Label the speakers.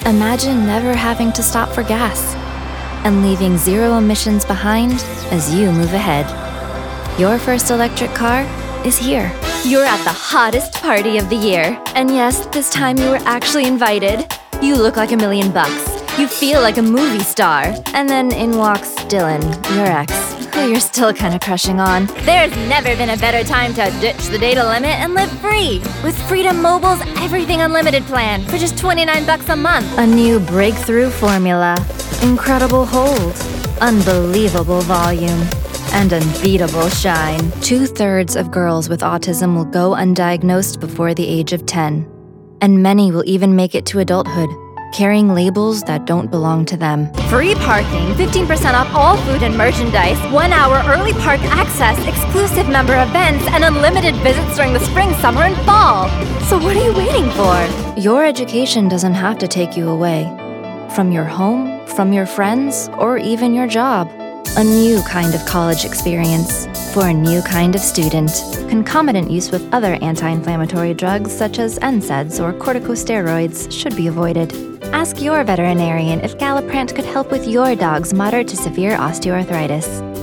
Speaker 1: Imagine never having to stop for gas and leaving zero emissions behind as you move ahead. Your first electric car is here. You're at the hottest party of the year. And yes, this time you were actually invited. You look like $1 million. You feel like a movie star. And then in walks Dylan, your ex, who you're still kind of crushing on. There's never been a better time to ditch the data limit and live free with Freedom Mobile's Everything Unlimited plan for just $29 a month. A new breakthrough formula, incredible hold, unbelievable volume, and unbeatable shine. 2/3 of girls with autism will go undiagnosed before the age of 10, and many will even make it to adulthood, carrying labels that don't belong to them. Free parking, 15% off all food and merchandise, 1 hour early park access, exclusive member events, and unlimited visits during the spring, summer, and fall. So what are you waiting for? Your education doesn't have to take you away from your home, from your friends, or even your job. A new kind of college experience for a new kind of student. Concomitant use with other anti-inflammatory drugs such as NSAIDs or corticosteroids should be avoided. Ask your veterinarian if Galliprant could help with your dog's moderate to severe osteoarthritis.